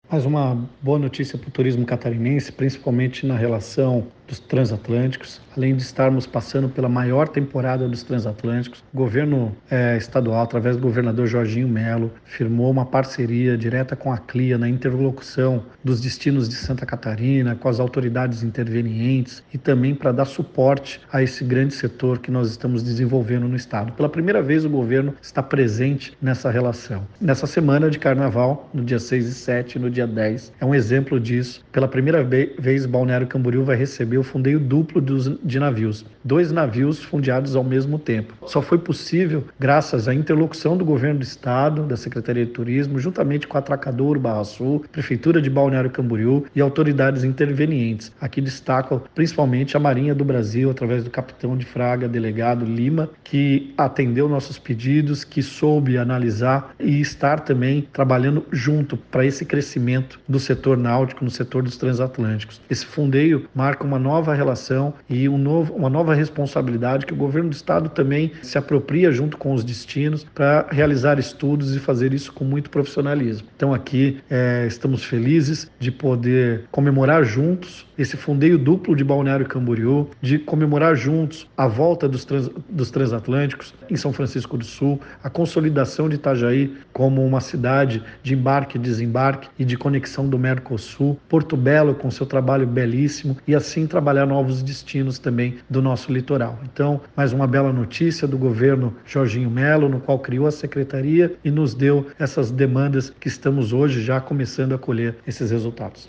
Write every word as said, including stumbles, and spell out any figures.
Mais uma boa notícia para o turismo catarinense, principalmente na relação dos transatlânticos. Além de estarmos passando pela maior temporada dos transatlânticos, o governo eh, estadual, através do governador Jorginho Melo, firmou uma parceria direta com a CLIA na interlocução dos destinos de Santa Catarina, com as autoridades intervenientes e também para dar suporte a esse grande setor que nós estamos desenvolvendo no estado. Pela primeira vez, o governo está presente nessa relação. Nessa semana de carnaval, no dia seis e sete, no dia dez, é um exemplo disso. Pela primeira vez, Balneário Camboriú vai receber o fundeio duplo de navios, dois navios fundeados ao mesmo tempo. Só foi possível graças à interlocução do governo do estado, da Secretaria de Turismo, juntamente com a Atracadouro Barra Sul, Prefeitura de Balneário Camboriú e autoridades intervenientes. Aqui destaco principalmente a Marinha do Brasil, através do capitão de Fraga, delegado Lima, que atendeu nossos pedidos, que soube analisar e estar também trabalhando junto para esse crescimento do setor náutico, no setor dos transatlânticos. Esse fundeio marca uma nova relação e um novo, uma nova responsabilidade que o governo do estado também se apropria junto com os destinos para realizar estudos e fazer isso com muito profissionalismo. Então aqui é, estamos felizes de poder comemorar juntos esse fundeio duplo de Balneário Camboriú, de comemorar juntos a volta dos, trans, dos transatlânticos em São Francisco do Sul, a consolidação de Itajaí como uma cidade de embarque e desembarque e de conexão do Mercosul, Porto Belo com seu trabalho belíssimo e assim trabalhar novos destinos também do nosso litoral. Então, mais uma bela notícia do governo Jorginho Melo, no qual criou a secretaria e nos deu essas demandas que estamos hoje já começando a colher esses resultados.